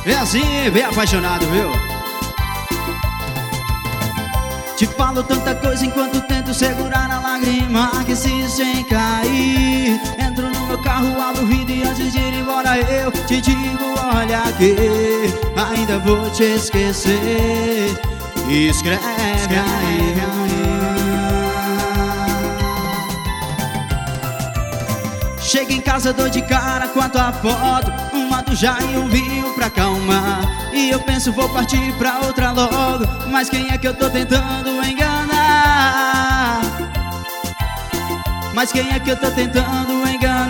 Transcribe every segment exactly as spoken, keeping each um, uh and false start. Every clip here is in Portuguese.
É assim, bem apaixonado, viu? Te falo tanta coisa enquanto tento segurar a lágrima que se sem cair. Entro no meu carro, abro o vidro e antes de ir embora eu te digo, olha que ainda vou te esquecer. Escreve aí. Chego em casa, dou de cara com a tua foto, uma do já e um vinho pra acalmar. E eu penso, vou partir pra outra logo, mas quem é que eu tô tentando enganar? Mas quem é que eu tô tentando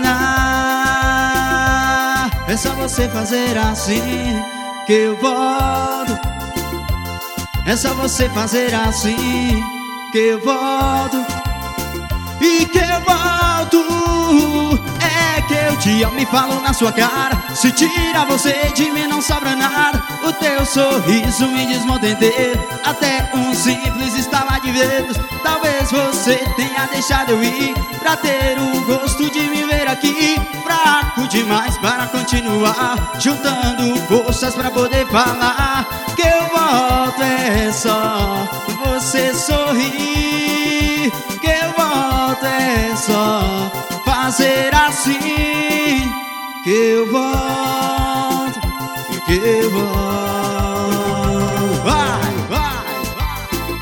enganar? É só você fazer assim que eu volto. É só você fazer assim que eu volto. E que eu volto. É que eu te amo e falo na sua cara. Se tira você de mim não sobra nada. O teu sorriso me desmonta inteiro. Até um simples estalar de dedos. Talvez você tenha deixado eu ir pra ter o gosto de me ver aqui. Fraco demais para continuar, juntando forças pra poder falar. Que eu volto é só você sorrir. Que eu volto é só fazer assim. Que eu volto, que eu volto. Vai, vai, vai.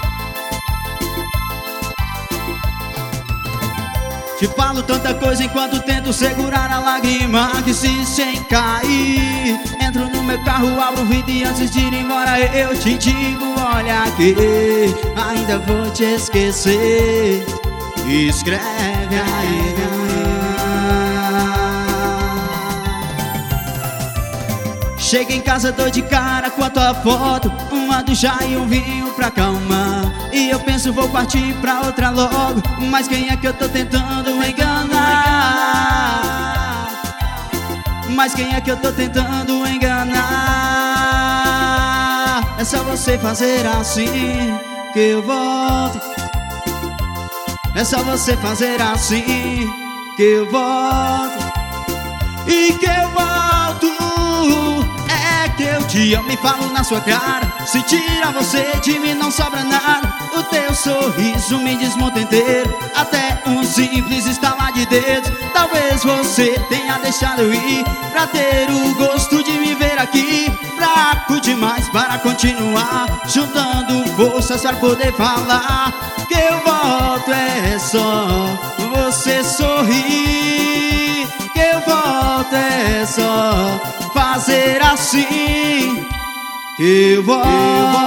Te falo tanta coisa enquanto tento segurar a lágrima que se sem cair. Entro no meu carro, abro o vidro e antes de ir embora eu te digo, olha que ainda vou te esquecer. Escreve aí. Chego em casa, dou de cara com a tua foto, uma do chá e um vinho pra acalmar. E eu penso, vou partir pra outra logo, mas quem é que eu tô tentando enganar? Mas quem é que eu tô tentando enganar? É só você fazer assim que eu volto. É só você fazer assim que eu volto. E que eu volto. É que eu te amo e falo na sua cara. Se tira você de mim não sobra nada. O teu sorriso me desmonta inteiro. Até um simples estalar de dedos. Talvez você tenha deixado eu ir pra ter o gosto de me ver aqui. Fraco demais para continuar, juntando forças pra poder falar. Que eu volto é só você sorrir. Que eu volto é só fazer assim. Que eu volto.